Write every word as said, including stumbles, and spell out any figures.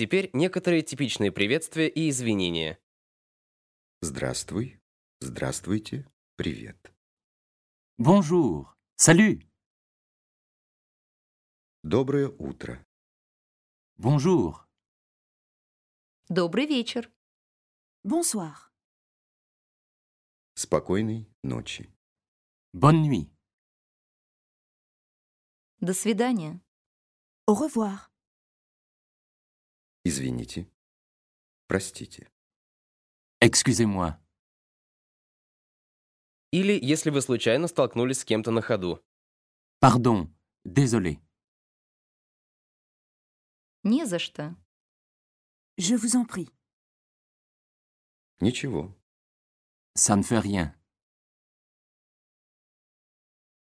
Теперь некоторые типичные приветствия и извинения. Здравствуй, здравствуйте, привет. Bonjour. Salut. Доброе утро. Bonjour. Добрый вечер. Bonsoir. Спокойной ночи. Bonne nuit. До свидания. Au revoir. Извините. Простите. Excusez-moi. Или если вы случайно столкнулись с кем-то на ходу. Pardon. Désolé. Не за что. Je vous en prie. Ничего. Ça ne fait rien.